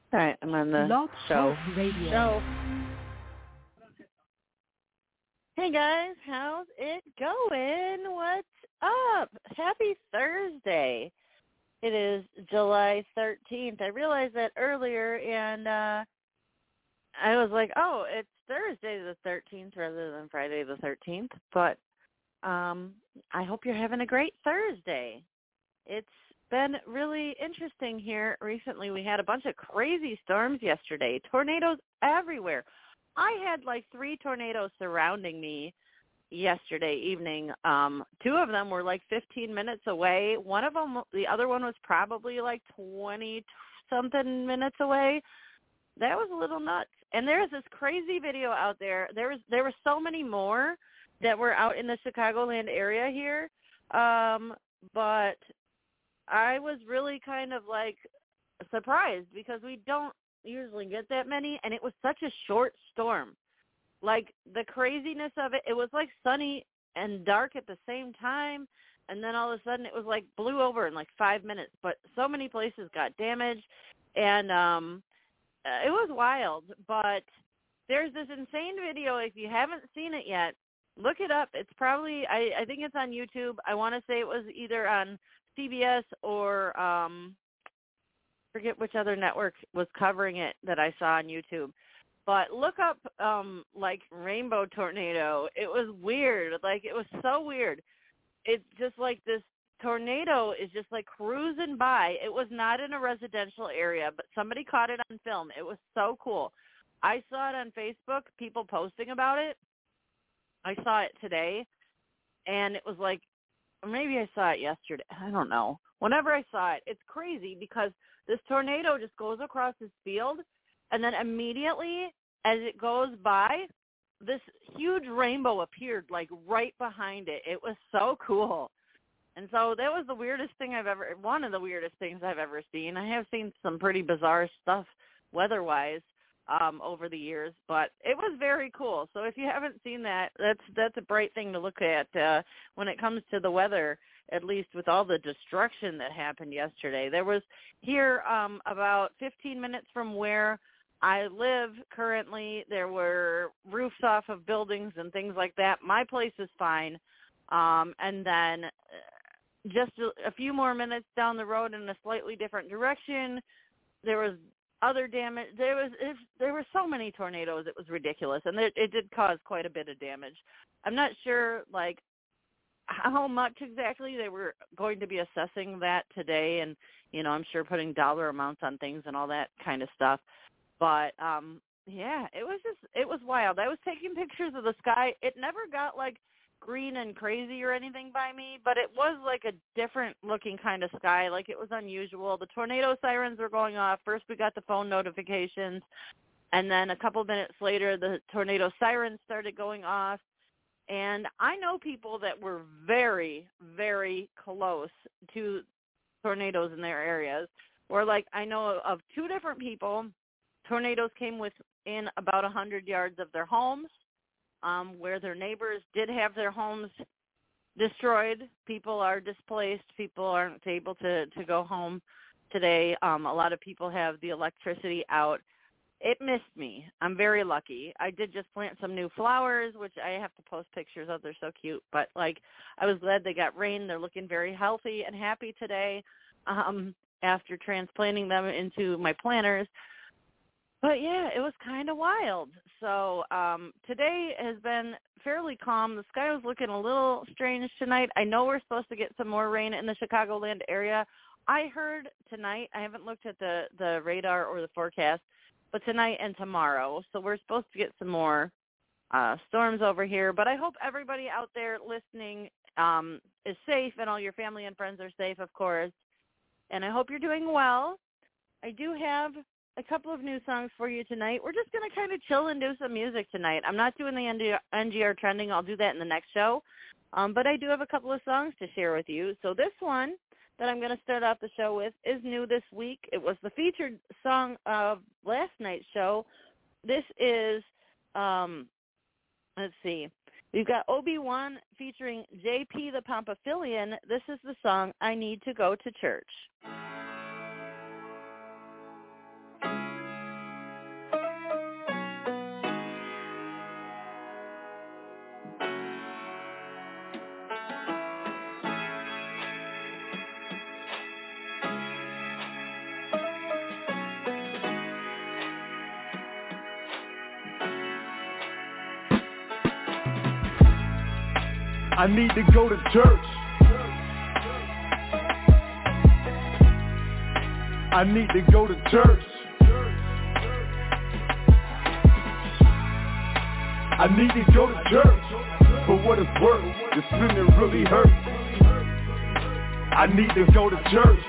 All right, I'm on the Blog show. Talk Radio. Show. Hey guys, how's it going? What's up? Happy Thursday. It is July 13th. I realized that earlier, and I was like, oh, it's Thursday the 13th rather than Friday the 13th. But I hope you're having a great Thursday. It's been really interesting here recently. We had a bunch of crazy storms yesterday, tornadoes everywhere. I had like 3 tornadoes surrounding me yesterday evening. 2 of them were like 15 minutes away. The other one was probably like 20-something minutes away. That was a little nuts. And there's this crazy video out there. There were so many more that were out in the Chicagoland area here, but I was really kind of like surprised because we don't usually get that many, and it was such a short storm. Like the craziness of it, it was like sunny and dark at the same time, and then all of a sudden it was like blew over in like 5 minutes. But so many places got damaged, and it was wild. But there's this insane video. If you haven't seen it yet, look it up. It's probably, I think it's on YouTube. I want to say it was either on CBS or forget which other network was covering it that I saw on YouTube. But look up like rainbow tornado. It was weird. Like it was so weird. It's just like this tornado is just like cruising by. It was not in a residential area, but somebody caught it on film. It was so cool. I saw it on Facebook, people posting about it. I saw it today, and it was like, or maybe I saw it yesterday. I don't know. Whenever I saw it, it's crazy because this tornado just goes across this field, and then immediately as it goes by, this huge rainbow appeared like right behind it. It was so cool. And so that was one of the weirdest things I've ever seen. I have seen some pretty bizarre stuff weather-wise over the years, but it was very cool. So if you haven't seen that, that's a bright thing to look at when it comes to the weather, at least with all the destruction that happened yesterday. There was here about 15 minutes from where I live currently, there were roofs off of buildings and things like that. My place is fine. And then just a few more minutes down the road in a slightly different direction, there was other damage. There were so many tornadoes, it was ridiculous, and it did cause quite a bit of damage. I'm not sure like how much exactly they were going to be assessing that today, and I'm sure putting dollar amounts on things and all that kind of stuff. But yeah, it was wild. I was taking pictures of the sky. It never got like green and crazy or anything by me, but it was like a different looking kind of sky. Like it was unusual. The tornado sirens were going off. First we got the phone notifications, and then a couple minutes later the tornado sirens started going off. And I know people that were very, very close to tornadoes in their areas. Or like I know of 2 different people, tornadoes came within about 100 yards of their homes. Where their neighbors did have their homes destroyed. People are displaced. People aren't able to go home today. A lot of people have the electricity out. It missed me. I'm very lucky. I did just plant some new flowers, which I have to post pictures of. They're so cute. But, like, I was glad they got rain. They're looking very healthy and happy today after transplanting them into my planters. But, yeah, it was kind of wild. So today has been fairly calm. The sky was looking a little strange tonight. I know we're supposed to get some more rain in the Chicagoland area. I heard tonight, I haven't looked at the radar or the forecast, but tonight and tomorrow. So we're supposed to get some more storms over here. But I hope everybody out there listening is safe, and all your family and friends are safe, of course. And I hope you're doing well. I do have a couple of new songs for you tonight. We're just going to kind of chill and do some music tonight. I'm not doing the NGR trending. I'll do that in the next show. But I do have a couple of songs to share with you. So this one that I'm going to start off the show with is new this week. It was the featured song of last night's show. This is, let's see, we've got Obi-Wan featuring JP the Pompaphilian. This is the song, I Need to Go to Church. I need to go to church. I need to go to church. I need to go to church. For what it's worth, the sin that really hurts. I need to go to church.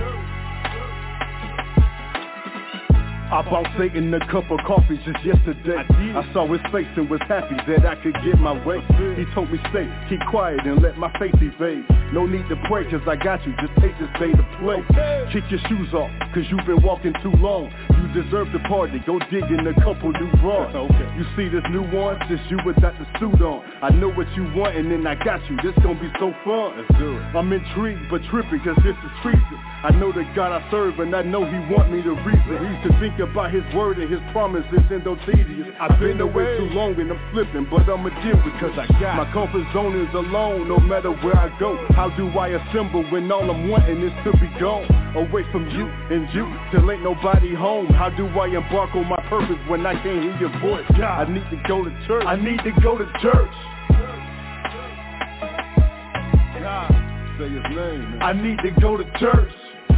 I bought Satan a cup of coffee just yesterday. I saw his face and was happy that I could get my way. He told me stay, keep quiet and let my faith evade. No need to pray cause I got you, just take this day to play. Kick your shoes off cause you've been walking too long. You deserve the party, go dig in a couple new bras. You see this new one, just you without the suit on. I know what you want and then I got you, this gon' be so fun. Let's do it. I'm intrigued but tripping cause this is treason. I know the God I serve and I know he want me to reason. He used to think about his word and his promises and those tedious. I've been away too long and I'm slipping, but I'ma deal with it cause I got my comfort zone is alone no matter where I go. How do I assemble when all I'm wanting is to be gone? Away from you and you till ain't nobody home. How do I embark on my purpose when I can't hear your voice? God, I need to go to church. I need to go to church. God, say his name, man. I need to go to church.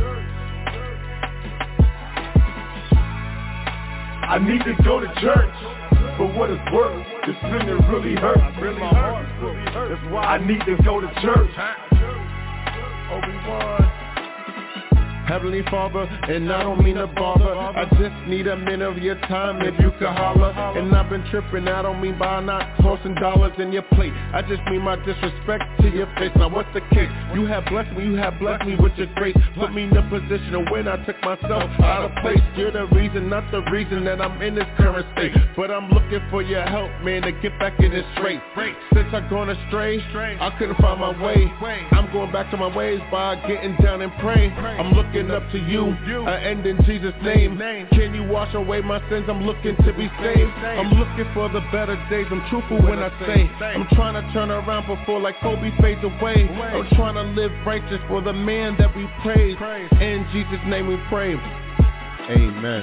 I need to go to church. For what it's worth, the sin that really hurts. That's why I need to go to church. Obi-Wan. Heavenly Father, and I don't mean to bother. I just need a minute of your time if you could holler. And I've been tripping, I don't mean by not tossing dollars in your plate. I just mean my disrespect to your face. Now what's the case? You have blessed me with your grace. Put me in a position of when I took myself out of place. You're the reason, not the reason that I'm in this current state. But I'm looking for your help, man, to get back in this straight. Since I've gone astray, I couldn't find my way. I'm going back to my ways by getting down and praying. I'm looking up to you, I end in Jesus' name. Can you wash away my sins? I'm looking to be saved. I'm looking for the better days. I'm truthful when I say I'm trying to turn around before like Kobe fades away. I'm trying to live righteous for the man that we praise. In Jesus' name we pray. Amen.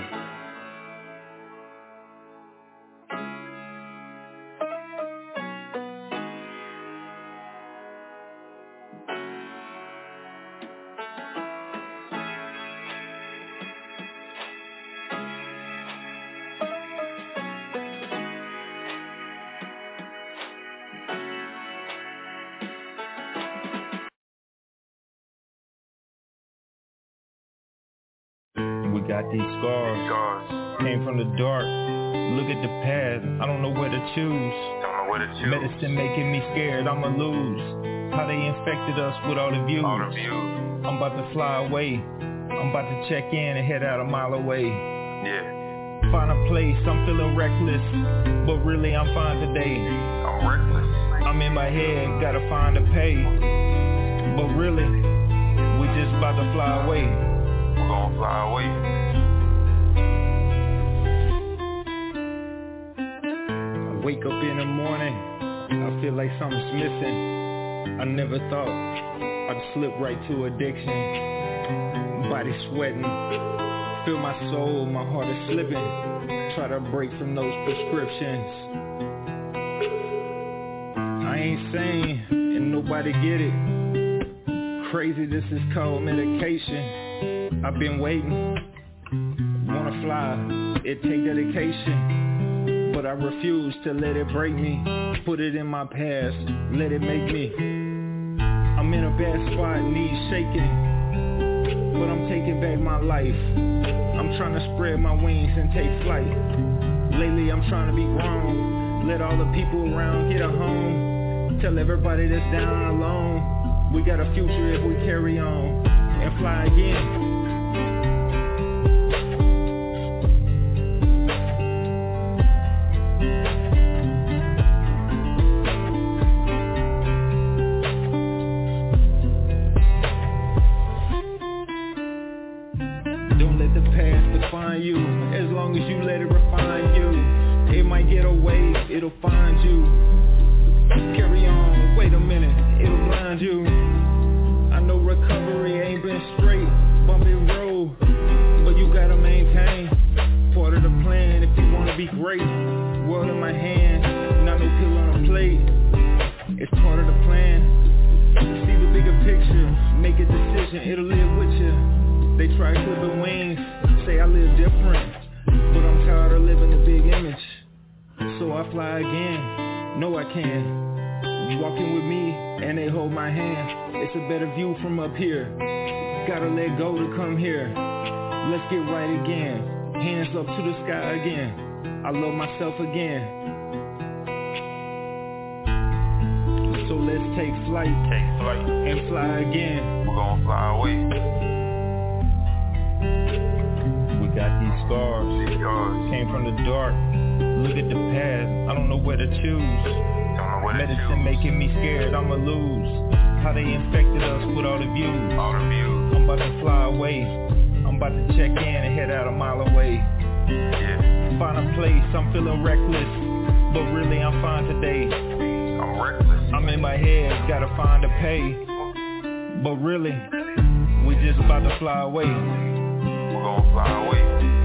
Got these scars, came from the dark. Look at the path, I don't know where to choose. Medicine making me scared, I'ma lose. How they infected us with all the views. I'm about to fly away, I'm about to check in and head out a mile away. Find a place, I'm feeling reckless, but really I'm fine today. I'm reckless. I'm in my head, gotta find a pay. But really, we just about to fly away. We're gonna fly away. I wake up in the morning, I feel like something's missing. I never thought I'd slip right to addiction. Body sweating, feel my soul, my heart is slipping. Try to break from those prescriptions. I ain't sane, and nobody get it. Crazy, this is called medication. I've been waiting, wanna fly, it take dedication. But I refuse to let it break me, put it in my past, let it make me. I'm in a bad spot, knees shaking, but I'm taking back my life. I'm trying to spread my wings and take flight. Lately I'm trying to be grown, let all the people around get a home. Tell everybody that's down alone, we got a future if we carry on and fly again. Don't let the past define you, as long as you let it refine you. It might get away, it'll find you. Carry on, wait a minute, it'll blind you. I know recovery ain't been straight, bumpy road, but you gotta maintain. Part of the plan if you wanna be great. World in my hand, not no pill on a plate. It's part of the plan. vision, it'll live with you. They try to clip the wings, say I live different, but I'm tired of living a big image. So I fly again, know I can. Walking with me, and they hold my hand. It's a better view from up here. Gotta let go to come here. Let's get right again. Hands up to the sky again. I love myself again. So let's take flight and fly again. We're gonna fly away. We got these scars. Came from the dark. Look at the past. I don't know where to choose. Medicine making me scared, I'ma lose. How they infected us with all the views. I'm about to fly away. I'm about to check in and head out a mile away. Yeah. Find a place, I'm feeling reckless, but really I'm fine today. I'm reckless. I'm in my head, gotta find a pay. But really, we just about to fly away. We're gonna fly away.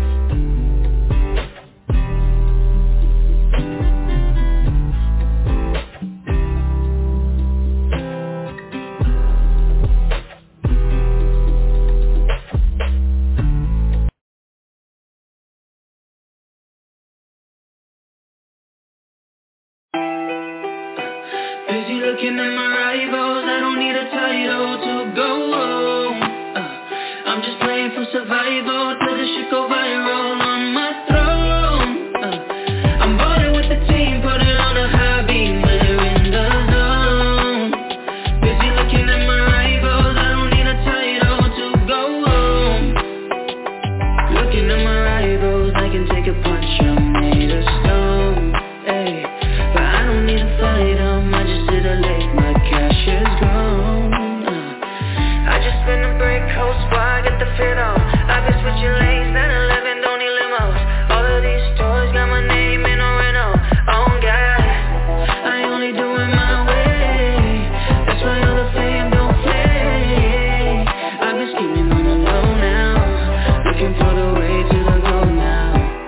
Looking at my rivals, I don't need a title to go. I'm just playing for survival till this shit go viral on my throne. I'm balling with the team, put it on a high beam, we're in the zone. Busy looking at my rivals, I don't need a title to go. Looking at my rivals, I can take a punch, I'm made of stone. Ay, but I don't need to fight them, I just sit a lake, my cash is grown. I just spin a break, whole squad, get the fit on. I've been switching lanes, 911, don't need limos. All of these stores got my name in a rental. Oh God, I only do it my way. That's why all the fame don't play. I've been scheming on the low now, looking for the way to the goal now.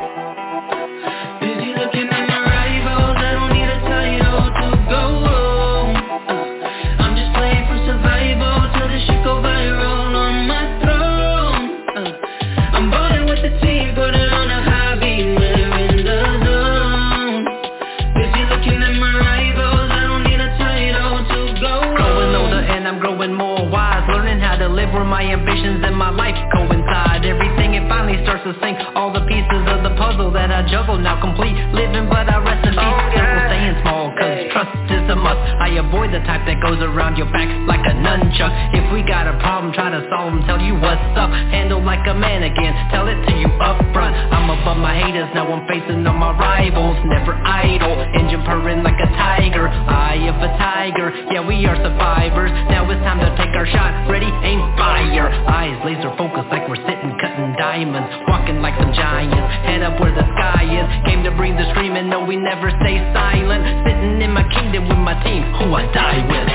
Busy looking at my rivals, I don't need a title to go. I'm just playing for survival till this shit go viral on my throne. I'm balling with the team, put it on a high beam, we're in the zone. Busy looking at my rivals, I don't need a title to go. Growing older and I'm growing more wise, learning how to live where my ambitions and my life coincide. Everything it finally starts to sink, all the pieces of the puzzle that I juggle now complete. Living but I rest in peace, simple staying small, cause trust is a must. I avoid the type that goes around your back like a nunchuck. If we got a problem, try to solve them, tell you what's up. Handle like a man again, tell it to you up front. I'm above my haters, now I'm facing all my rivals. Never idle, engine purring like a tiger. Eye of a tiger, yeah we are survivors. Now it's time to take our shot, ready, aim, fire. Eyes laser focused like we're sitting cutting diamonds. Walking like some giants, head up where the sky is. Came to bring the screaming, no we never stay silent. Sitting in my kingdom with my team, who I die with.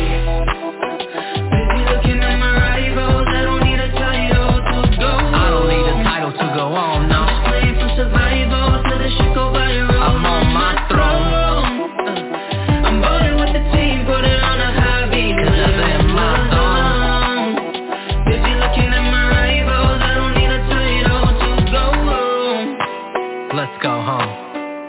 Busy looking at my rivals, I don't need a title to go. I don't need a title to go on, no. I'm just playing for survival till this shit go viral. I'm on my throne. I'm balling with the team, put it on a high beam, cause I'm in my zone. Busy looking at my rivals, I don't need a title to go. Let's go home.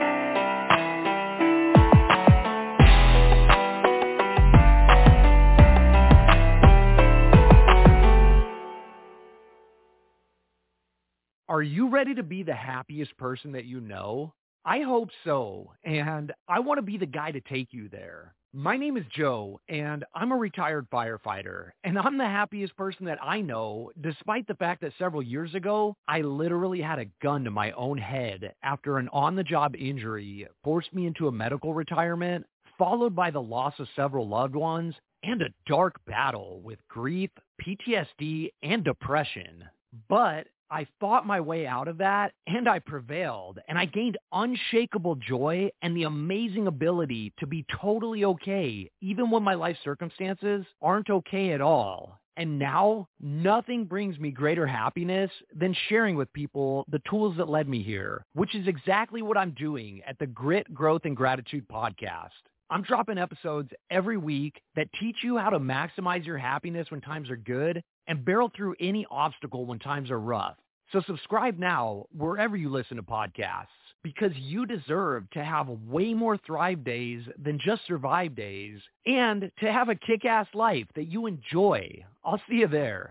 Are you ready to be the happiest person that you know? I hope so, and I want to be the guy to take you there. My name is Joe, and I'm a retired firefighter, and I'm the happiest person that I know, despite the fact that several years ago, I literally had a gun to my own head after an on-the-job injury forced me into a medical retirement, followed by the loss of several loved ones, and a dark battle with grief, PTSD, and depression. But I fought my way out of that, and I prevailed, and I gained unshakable joy and the amazing ability to be totally okay, even when my life circumstances aren't okay at all. And now, nothing brings me greater happiness than sharing with people the tools that led me here, which is exactly what I'm doing at the Grit, Growth, and Gratitude podcast. I'm dropping episodes every week that teach you how to maximize your happiness when times are good and barrel through any obstacle when times are rough. So subscribe now wherever you listen to podcasts, because you deserve to have way more thrive days than just survive days, and to have a kick-ass life that you enjoy. I'll see you there.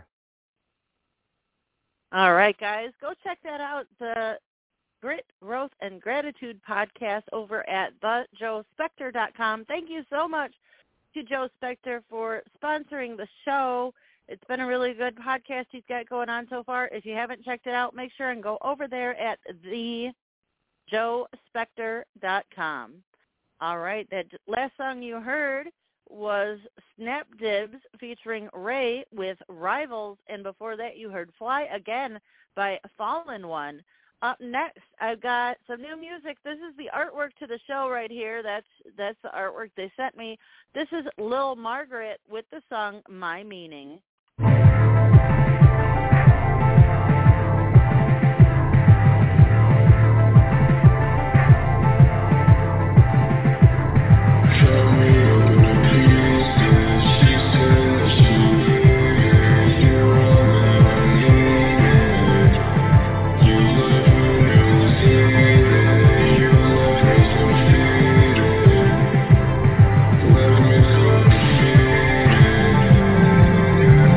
All right, guys, go check that out. The Grit, Growth, and Gratitude podcast over at thejoespector.com. Thank you so much to Joe Spector for sponsoring the show. It's been a really good podcast he's got going on so far. If you haven't checked it out, make sure and go over there at thejoespector.com. All right, that last song you heard was Snap Dibs featuring Ray with Rivals, and before that you heard Fly Again by Fallen One. Up next, I've got some new music. This is the artwork to the show right here. That's the artwork they sent me. This is Lil Margaret with the song My Meaning. Let me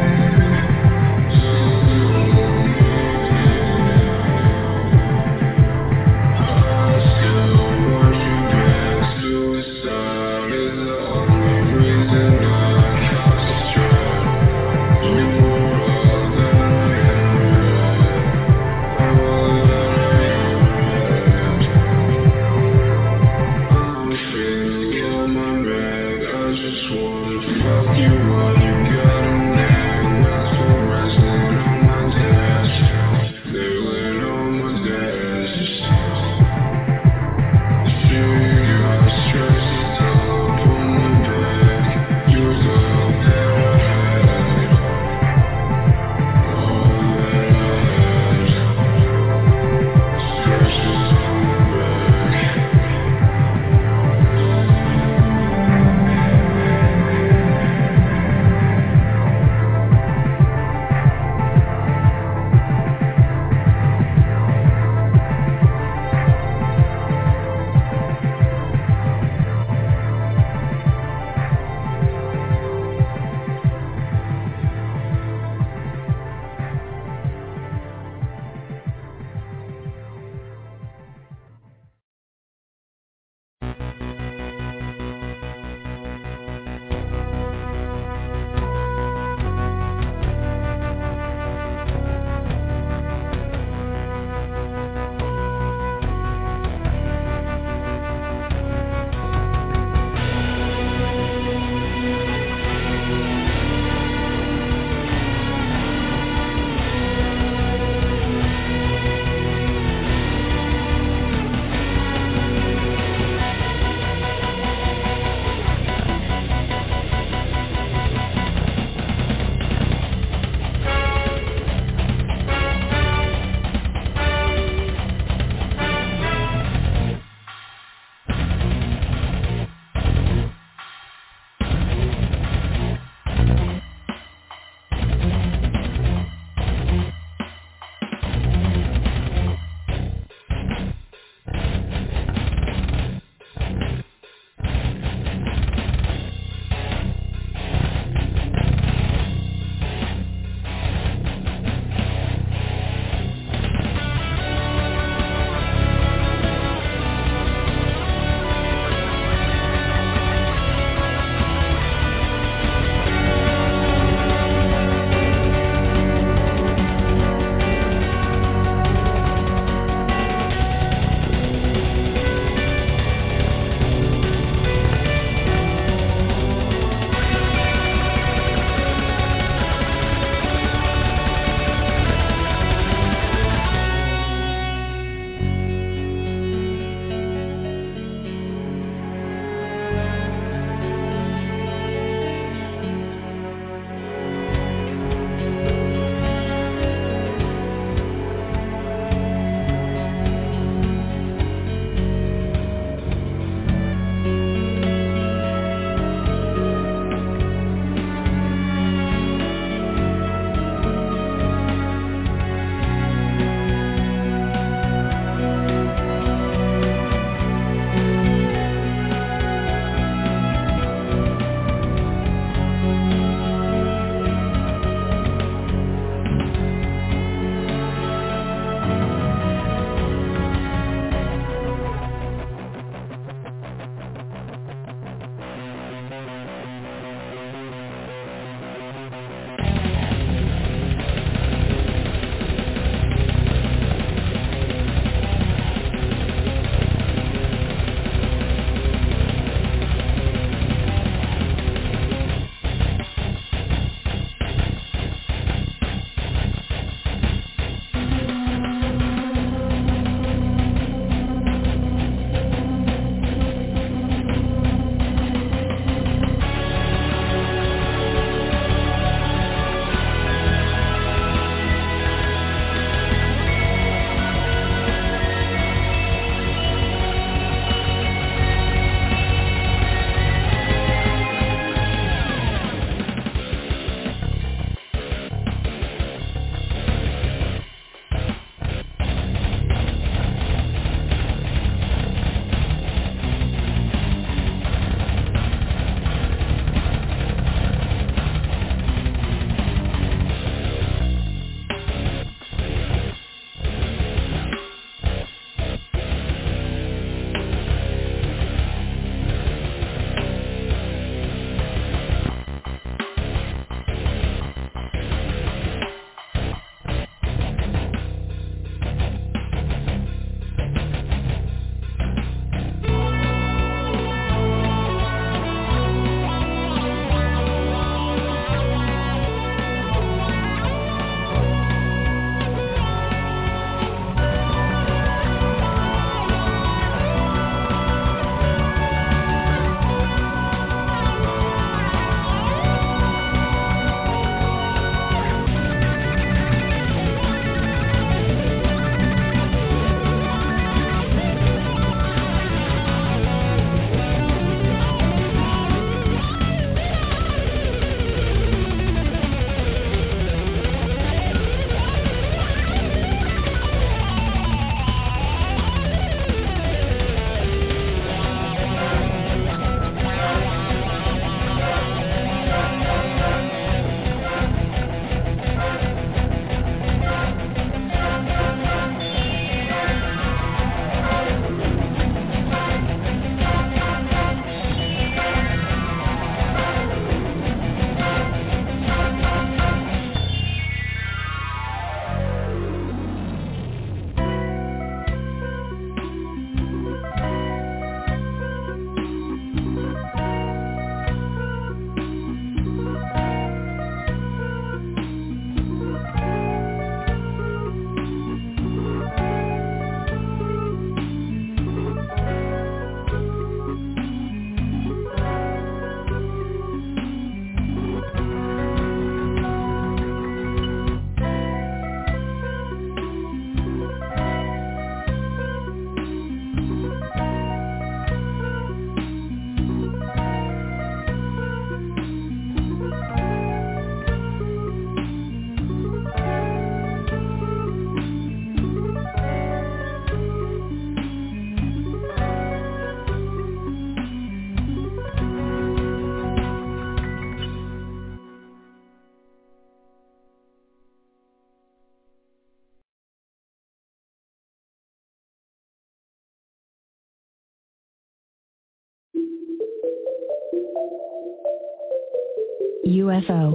UFO.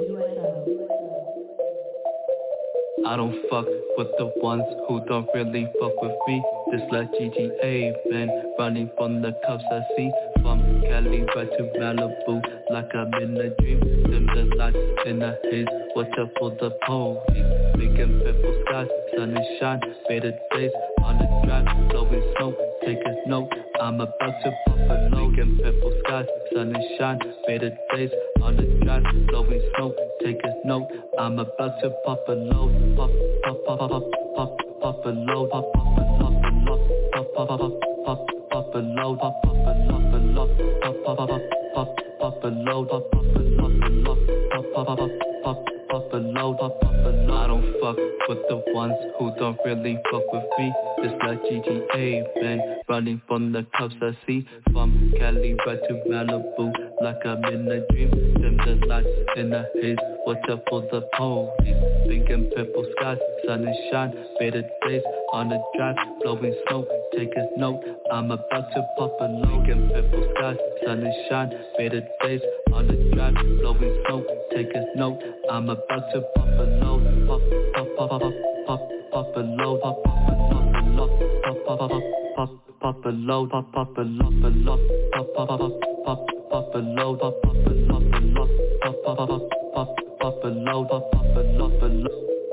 I don't fuck with the ones who don't really fuck with me. Just like GTA, man, running from the cops I see. From Cali right to Malibu, like I'm in a dream. Dim the lights in the haze, watch out for the police. Big and purple skies, sun and shine, faded days on the drive, blowing smoke, take a note. I'm about to pop a load. Big and purple skies, sun and shine, faded days on the drive, blowing smoke, take a note. I'm about to pop a load. Pop, pop, pop, pop, pop, pop a load. Pop, pop, pop, pop, pop, pop, pop, pop, pop a load. Pop, pop, pop, pop, pop, pop, pop, pop, pop a load. Pop, pop, pop, pop, pop, pop, pop, pop a load. Pop, pop a load. I don't fuck with the ones who don't really fuck with me. Just like GTA, man, running from the cops I see. From Cali right to Malibu, like I'm in a dream. Dim the lights in the haze, watch out for the police. Pink and purple skies, sun and shine, faded days on the drive, blowing smoke, take a note. I'm about to pop a load. Pink and purple skies, sun and shine, faded days on the drive, blowing smoke, take a note. I'm about to pop a load. Pop, pop, pop, pop, pop, pop a load. Pop, pop, pop, pop, pop, pop, pop, pop, pop a load. Pop, pop a load, pop, pop, pop, pop, pop, pop a load. Pop, pop a load, pop, pop, pop, pop, pop a load. Pop, pop a load, pop a load.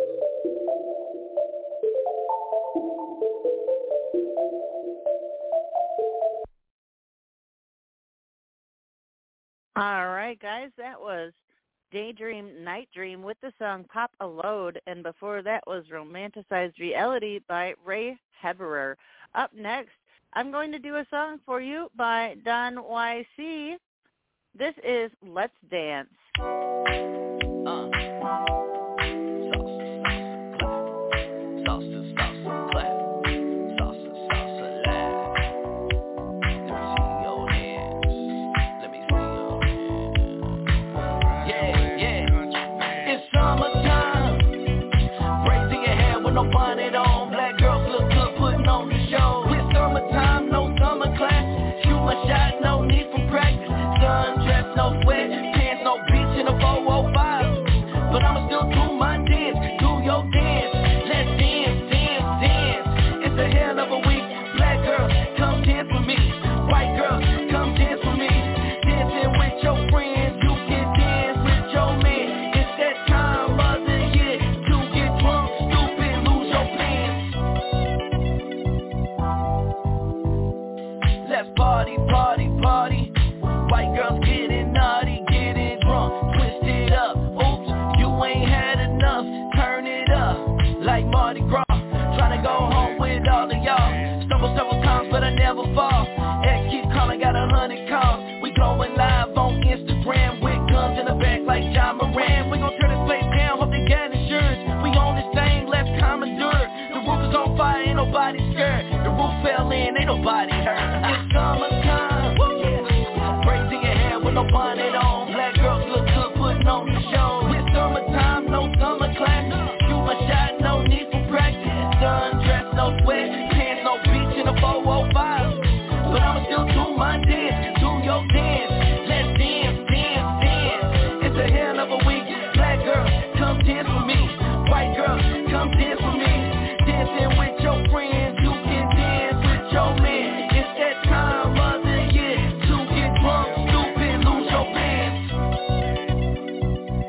All right, guys, that was Daydream Night Dream with the song Pop a Load, and before that was Romanticized Reality by Ray Heberer. Up next, I'm going to do a song for you by Don YC. This is Let's Dance. No bonnet on, black girls look good putting on the show. It's summertime, no summer class. Shoot my shot, no need for practice. Sundress, no sweat, pants, no beach in a 405. But I'ma still do my dance, do your dance. Let's dance, dance, dance. It's a hell of a week. Black girls, come dance with me. White girls, come dance with me. Dancing with your friends, you can dance with your man. It's that time of the year to get drunk, stupid, lose your pants. Let's party, party, party. White girls getting naughty, getting drunk, twist it up. Oops, you ain't had enough, turn it up like Mardi Gras. Tryna go home with all of y'all. Stumble several times, but I never fall. Ex keep calling, got 100 calls. We going live on Instagram with guns in the back like John Moran. We gon' turn this place down, hope they got insurance. We on this thing, let's commandeur. The roof is on fire, ain't nobody scared. The roof fell in, ain't nobody hurt. It's summertime, yeah. Braids in your hair with no bonnet on. Black girls look good putting on the show. It's summertime, no summer class. Shoot my shot, no need for practice. Sundress, no sweat, pants, no beach in a 405. But I'ma still do my dance, do your dance. Let's dance, dance, dance. It's a hell of a week. Black girls, come dance with me. White girls, come dance with me. Dancing with your friends, you can dance with your man. It's that time of the year to get drunk, stupid, lose your pants.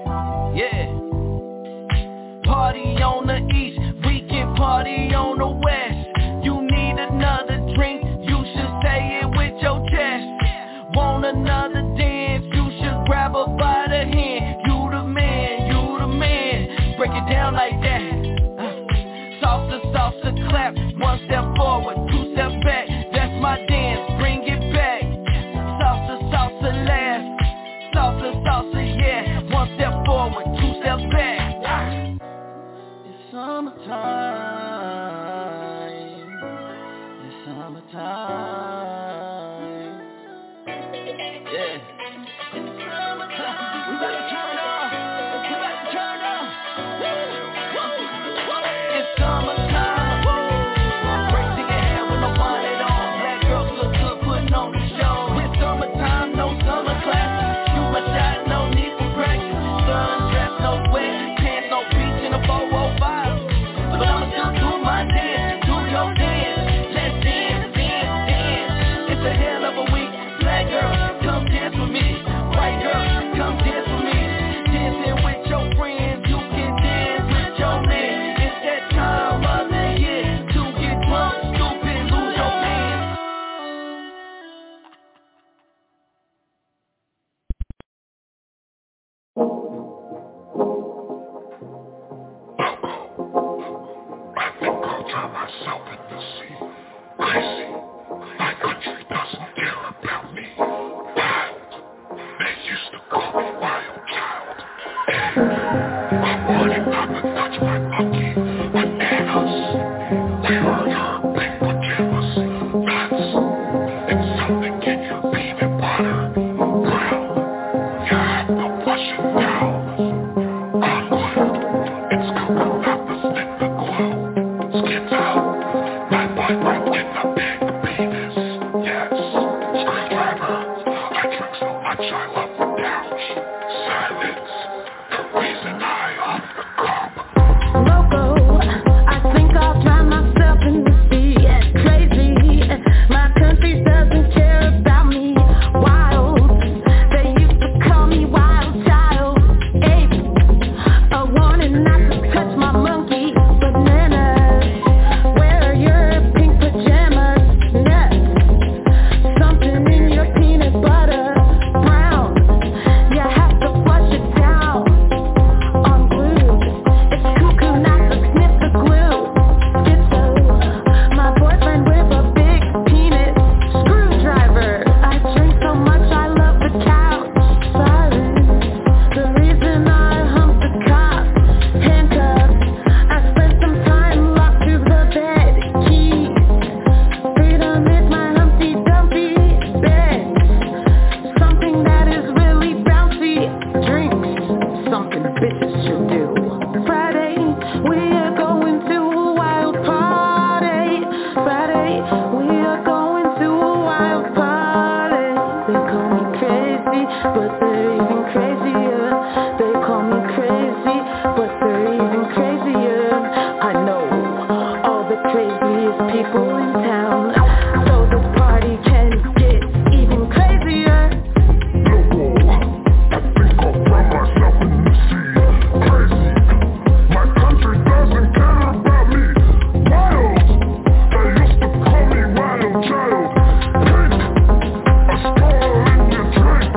myself in the sea. Crazy, my country doesn't care about me. Wild, they used to call me wild child. Hey, I wanted not to touch my monkey. Bananas, we are your pink pajamas. Nuts, it's something in your peanut butter. Brown, you have to wash it down. Unglued, it's cuckoo not to stick the glue. Skins out, my boyfriend in the big penis. Yes, screwdriver, I drink so much I love the couch. Silence, the reason I hung the cop. Loco, I think I'll drown myself in the sea. Crazy, my country doesn't care about me. Wild, they used to call me wild child. Ape, a warning not to touch my monkey. Bananas, wear your pink pajamas. Nuts, something in your peanut butter. Brown, you have to flush it down. Unglued, it's cuckoo not to sniff the glue. Schizo, my boyfriend with a big penis. Screwdriver, I drink so much I love the couch. Silence, the reason I hump the cop. Handcuffs, I spent some time locked to the bed. Keys, freedom is my Humpty Dumpty bed. Something that is really bouncy. Drinks, something bitches should do. Friday, we are going to a wild party. Friday, we are going to a wild party. They call me crazy, but they're even crazier. They call me crazy, but they're even crazier. I know all the craziest people in town, so the party can get even crazier. Loco, I think I'll drown myself in the sea. Crazy, my country doesn't care about me. Wild, they used to call me wild child. Pink, a straw in your drink.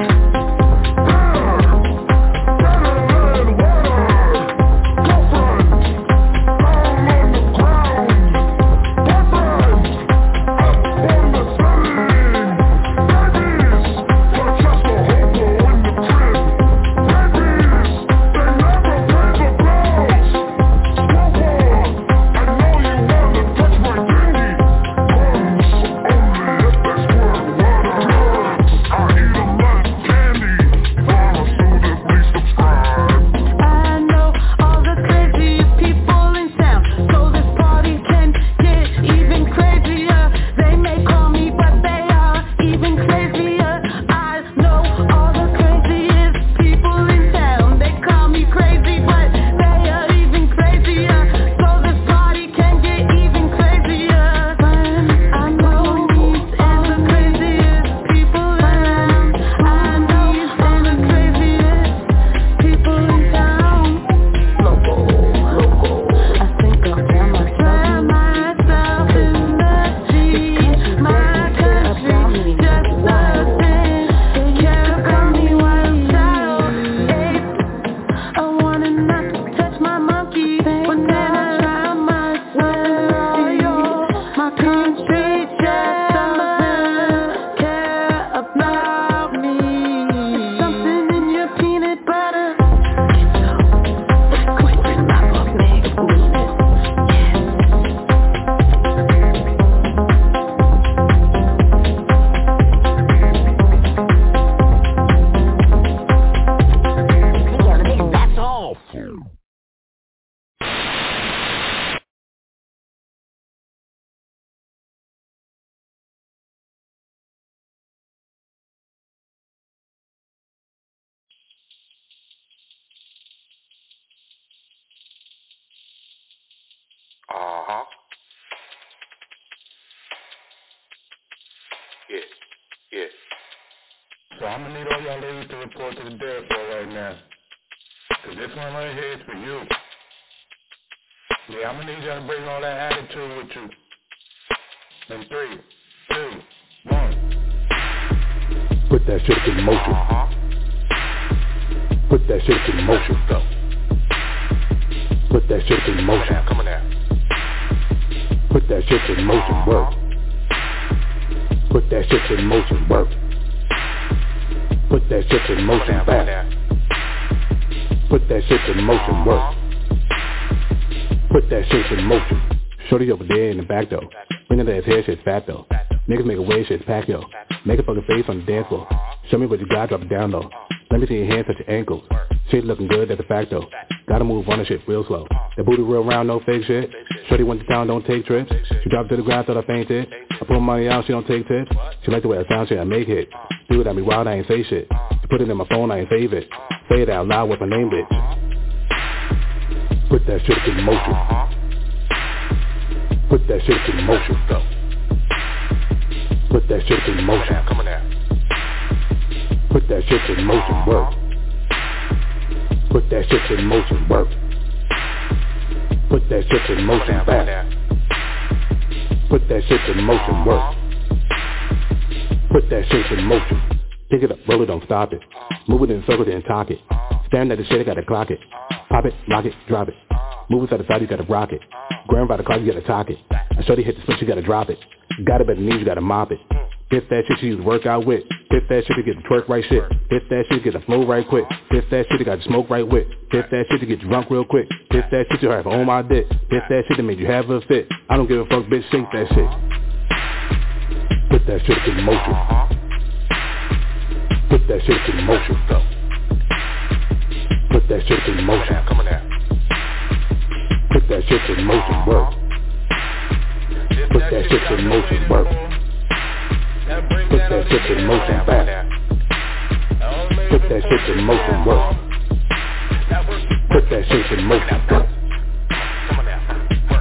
Better than water. Girlfriend, down on the ground. Boyfriend, up on the ceiling. Babies, they're just a hobo in the crib. Babies, they never pay the bills. Snowball, I know you wanna touch my dinghy. Guns, only if they squirt water. Drugs, I eat them like candy. Pharmaceutically subscribed. I know all the craziest people in town, so this party can get even crazier. They may call me, but they are even crazier. I know all the craziest people in town. They call me crazy, but they are even crazier. So this party can get even crazier. I know these and the craziest people around. I know these and the craziest people in town. Loco, I think I'll drown myself in the sea. My country just doesn't care about me. Wild child, ape, I wanna not to touch my monkey. Banana, drown myself. My country just doesn't care about me. Something in your peanut butter. Quit my love, make a That's awful. Yeah. So I'm gonna need all y'all ladies to report to the depot right now. Cause this one right here is for you. Yeah, I'm gonna need y'all to bring all that attitude with you. In 3, 2, 1. Put that shit in motion. Put that shit in motion. Put that shit in motion. Come on now. Put that shit in motion, work. Put that shit in motion, work. Put that shit in motion, fast. Put that shit in motion, work. Put that shit in motion. Shorty over there in the back though. Bring that ass hair, shit's fat though. Niggas make a wave, shit's packed yo. Make a fucking face on the dance floor. Show me what you got, drop it down low. Let me see your hands touch your ankles. Shit looking good, that's a fact though. Gotta move on the shit real slow. That booty real round, no fake shit. Shorty went to town, don't take trips. She dropped to the ground, thought I fainted. I pull money out, she don't take tips. She like the way I sound, shit I make hit. Do it at me wild, I ain't say shit. She put it in my phone, I ain't save it. Say it out loud with my name, bitch. Put that shit in motion. Put that shit in motion. Go. Put that shit in motion. Come on now. Put that shit in motion, work. Put that shit in motion, work. Put that shit in motion, fast. Put that shit in motion, work. Put that shit in motion. Pick it up, roll it, don't stop it. Move it in circles and talk it. Stand at the shit, I gotta clock it. Pop it, lock it, drop it. Move it to the side, you gotta rock it. Grab by the clock, you gotta talk it. I shorty hit the switch, you gotta drop it. Got it by the knees, you gotta mop it. Hit that shit you use workout with. Hit that shit to get the twerk right shit. Hit that shit to get the flow right quick. Hit that shit to got the smoke right with. Hit that shit to get you drunk real quick. Hit that shit to have on my dick. Hit that shit to make you have a fit. I don't give a fuck, bitch, shake that shit. Put that shit in motion. Put that shit in motion. Go. Put that shit in motion. Come on now. Put that shit in motion, work. Put that shit in motion, work. Put that shit in motion, fast. Put that shit in motion, work. Put that shit in motion, work. Come on now, work.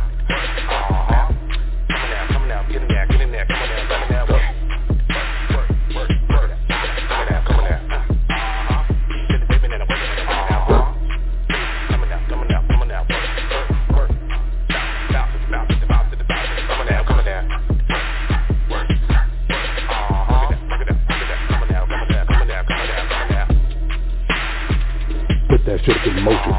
Come on now, get in there, come on now, work. Work. Come on now, come on now. Get the baby in the work. Come on now, work. Bounce to the bounce. Come on now. Put that shit in motion.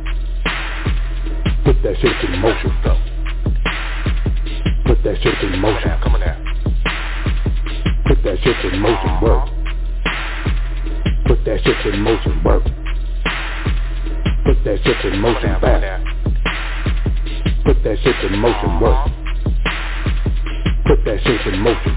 Put that shit in motion. Go. Put that shit in motion. Come on now. Put that shit in motion. Work. Put that shit in motion. Work. Put that shit in motion. Fast. Put that shit in motion. Work. Put that shit in motion.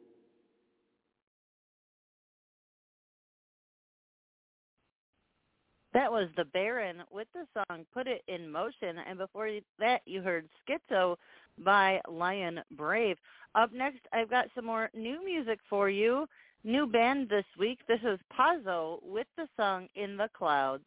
That was The Baron with the song Put It in Motion. And before that, you heard Schizo by Lion Brave. Up next, I've got some more new music for you. New band this week. This is Pazzo with the song In the Clouds.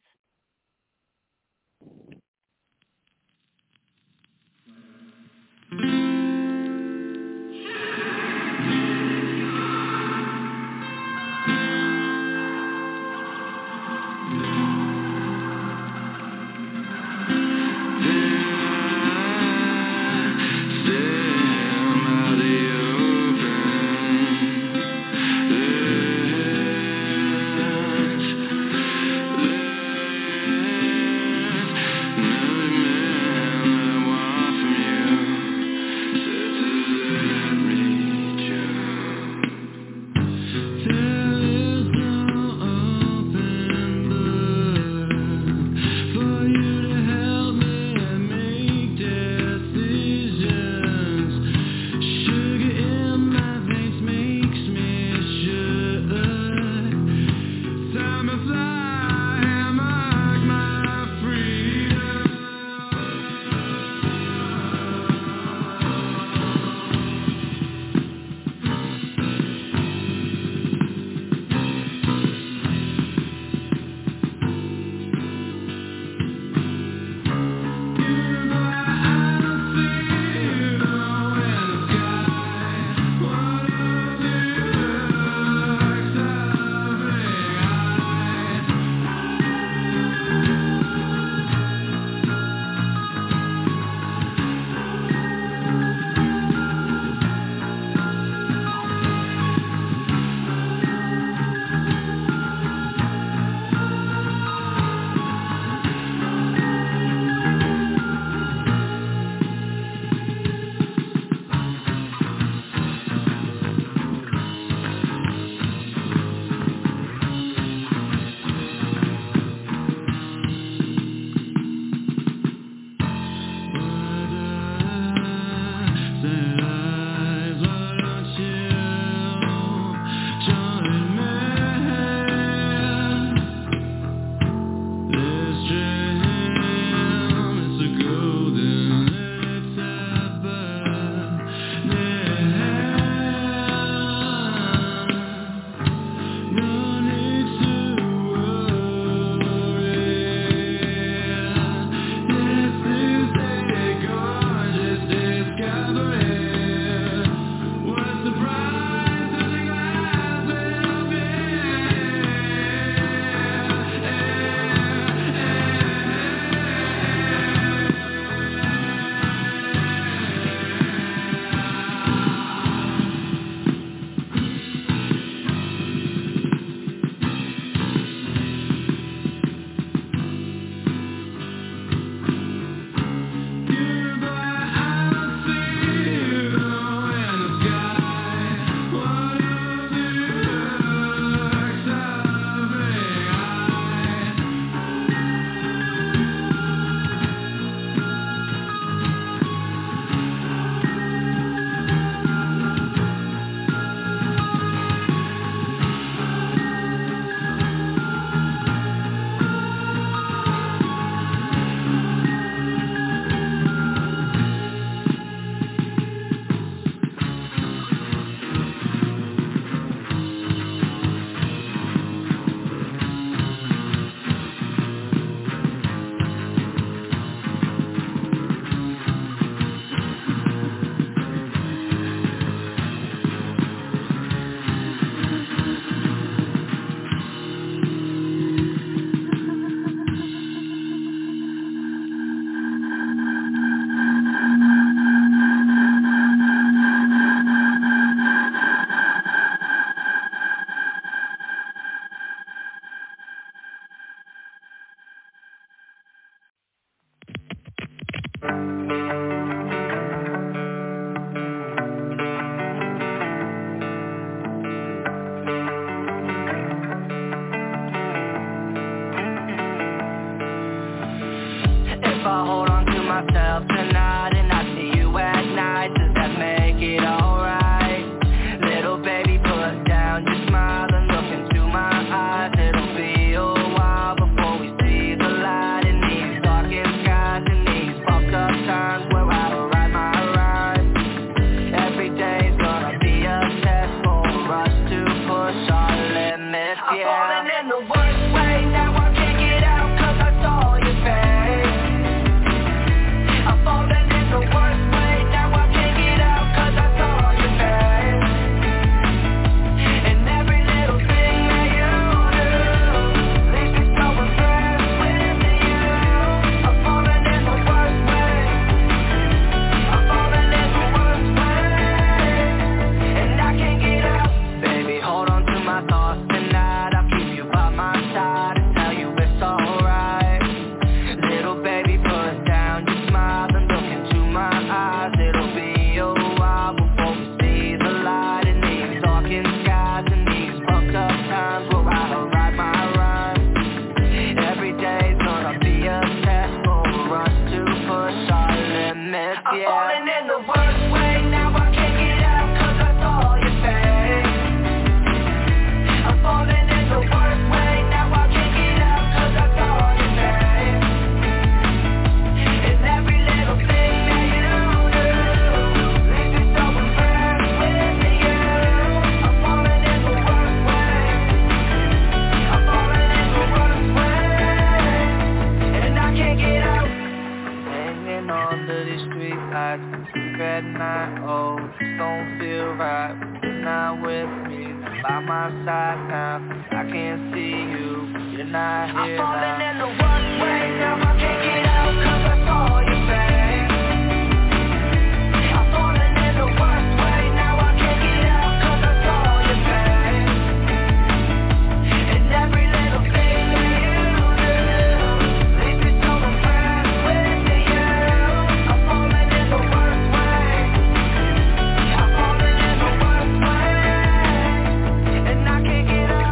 feel right when you're not with me. Not by my side now, I can't see you. You're not here now. I'm falling in the one way, now I can't get out 'cause I saw you back. I'm falling in the worst way, now I can't get out 'cause I saw you back. And every little thing that you do leaves me so impressed with you. I'm falling in the worst way. I'm falling in the worst way, and I can't get out.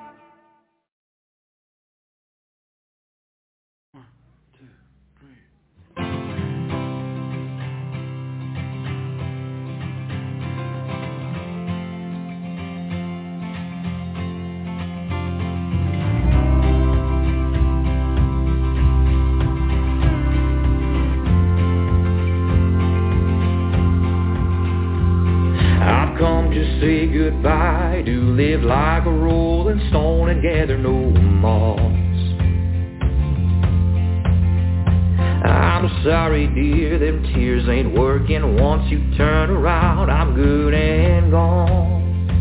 I've come to say goodbye, to live like a rolling stone and gather no moss. I'm sorry dear, them tears ain't working. Once you turn around, I'm good and gone.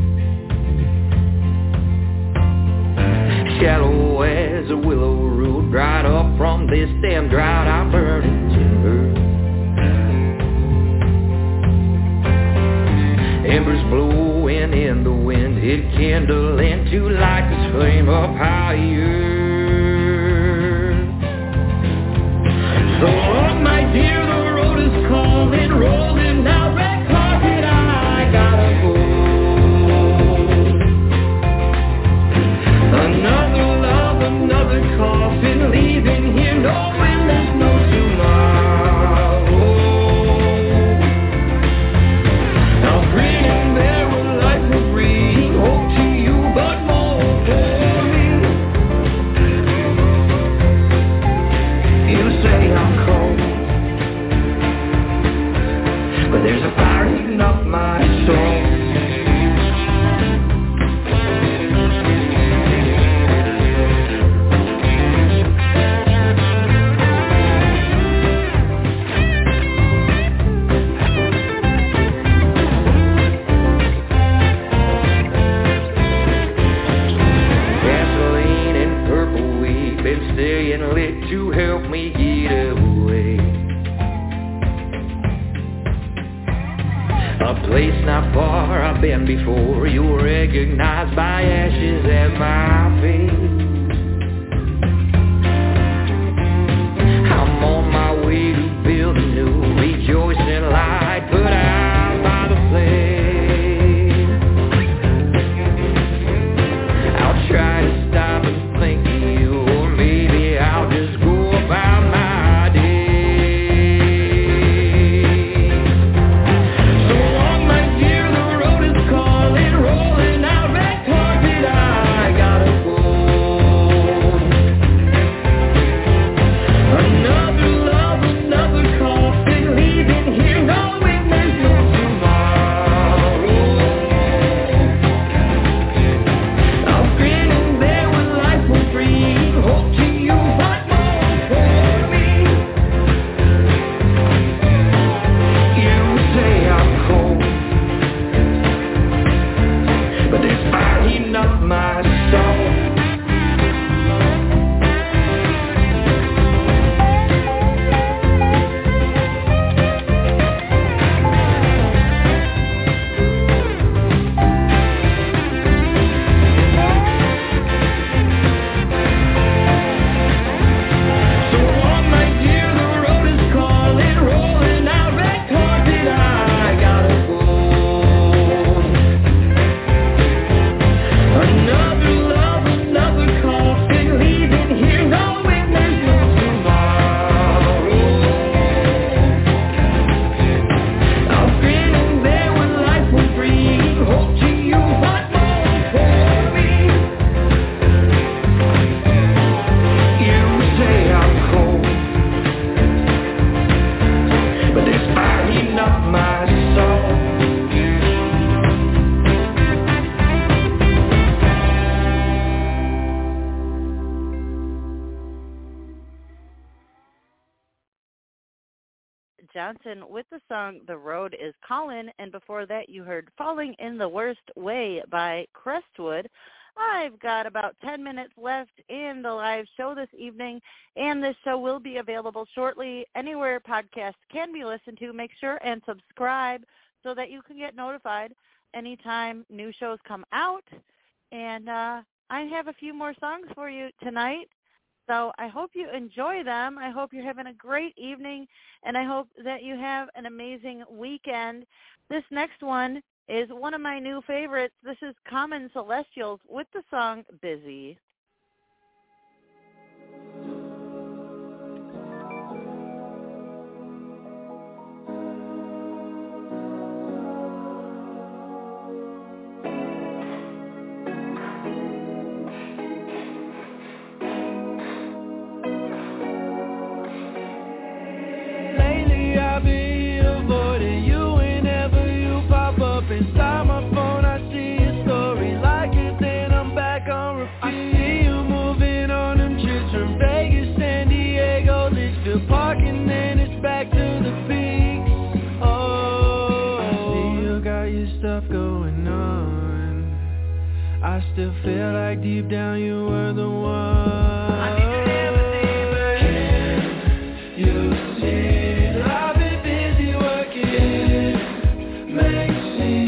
Shallow as a willow root, dried up from this damn drought, I'm burning timber. Embers blowing in the wind, it kindle into like this flame up higher. So on my dear, the road is calling, rolling down red carpet, I gotta go. Another love, another coffin, leaving here knowing there's no tomorrow. Now bring there a life of breathing, hope to you, but more for me. You say I'm cold, but there's a fire heating up my soul. Gasoline and purple weed, been staying lit to help me get away. A place not far I've been before, you'll recognize by ashes at my feet. I'm on my way to build a new rejoicing light, put out by the flame. I'll try to stop and think of you, or maybe I'll just go about my day. So long, my dear, the road is calling, rolling out red carpet, I gotta go. Johnson with the song The Road is Callin', and before that you heard Falling in the Worst Way by Crestwood. I've got about 10 minutes left in the live show this evening, and this show will be available shortly anywhere podcasts can be listened to. Make sure and subscribe so that you can get notified anytime new shows come out. And I have a few more songs for you tonight. So I hope you enjoy them. I hope you're having a great evening, and I hope that you have an amazing weekend. This next one is one of my new favorites. This is Common Celestials with the song Busy. Inside my phone I see a story like it, then I'm back on repeat. I see you moving on them trips from Vegas, San Diego, Litchfield Park, and then it's back to the peaks. Oh, I see you got your stuff going on. I still feel like deep down you were the one. I need your empathy, but can you see? I've been busy working, makes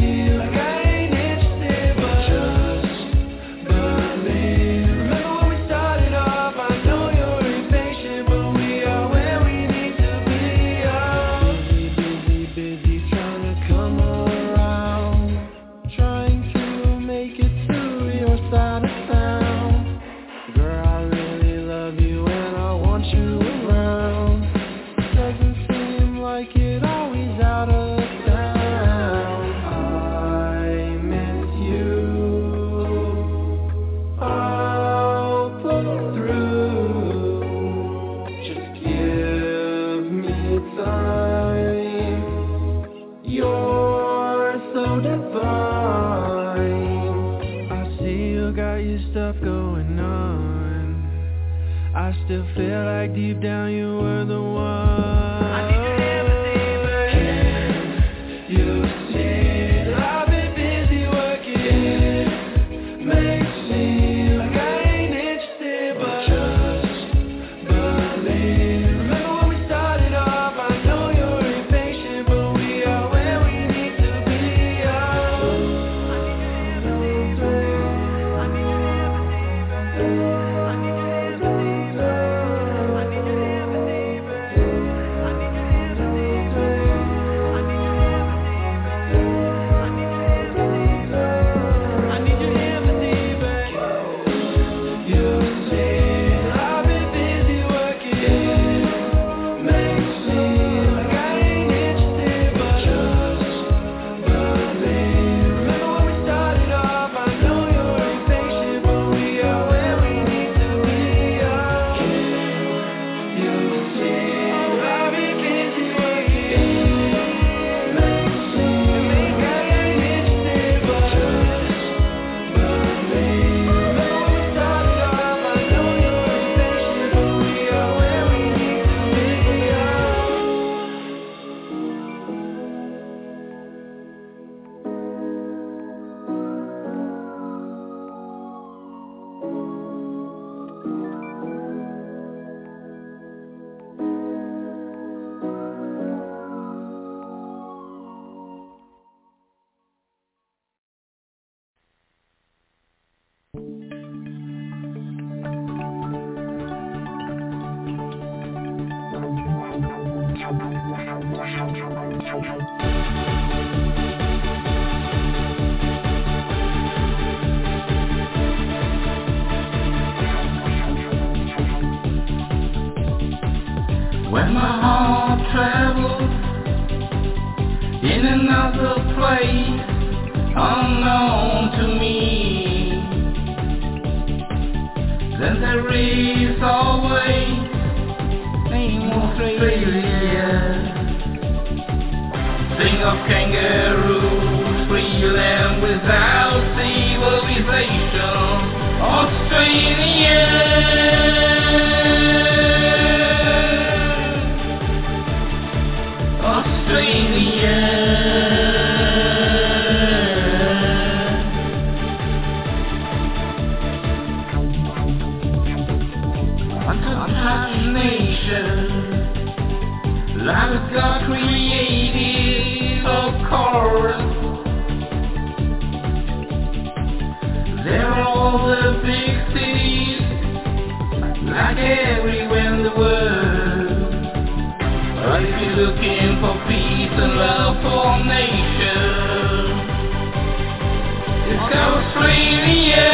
still feel like deep down you were the one. I need your empathy, but can you see? I've been busy working, makes it seem like I ain't interested, but just believe. Remember when we started off, I know you're impatient, but we are where we need to be. Oh, I need your empathy, I need your empathy, I need your When my heart travels in another place unknown to me, then there is always Australia. Sing of kangaroos, free land without civilization, Australia. big cities, like everywhere in the world. But if you're looking for peace and love for a nation, it's Australia.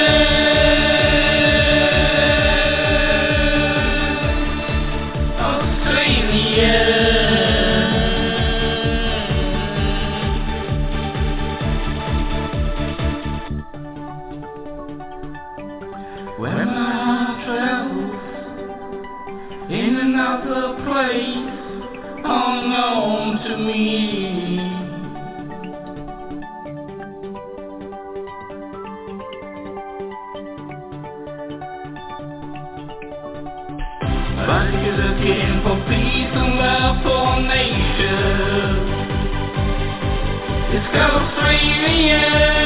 When my heart travels in another place, unknown to me, but if you're looking for peace and love for a nation, it's Australia.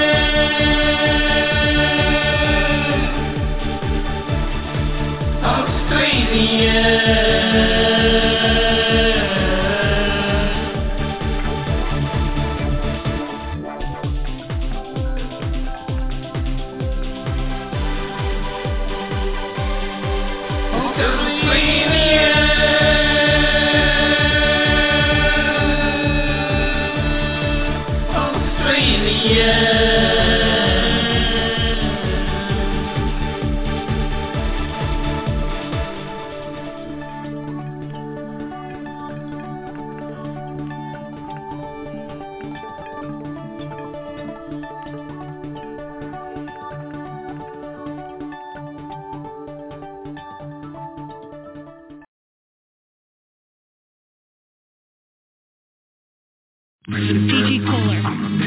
DJ Kohler.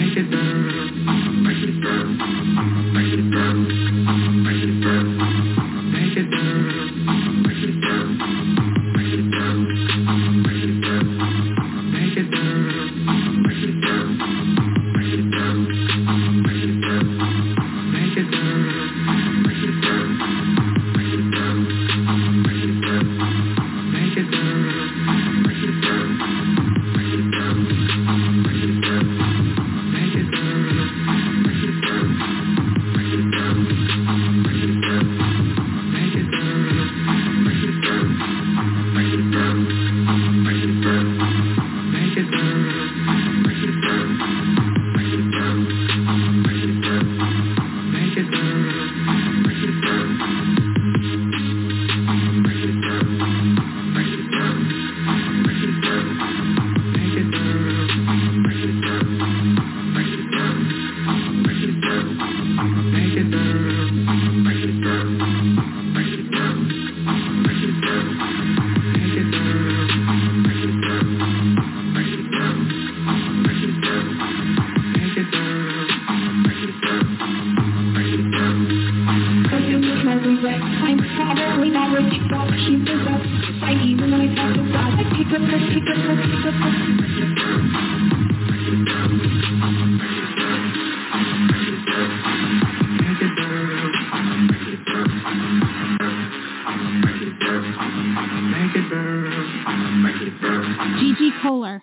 DJ Kohler.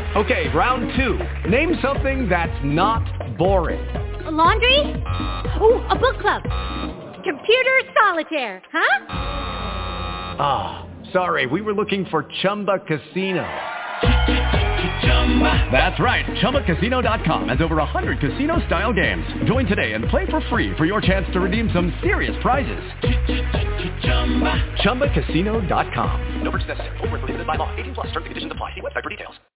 Okay, round 2. Name something that's not boring. A laundry? Ooh, a book club. Computer solitaire, huh? Ah, sorry, we were looking for Chumba Casino. That's right, ChumbaCasino.com has over 100 casino-style games. Join today and play for free for your chance to redeem some serious prizes. ChumbaCasino.com. No purchase necessary. Void where prohibited by law. 18+ terms and conditions apply. See website for details.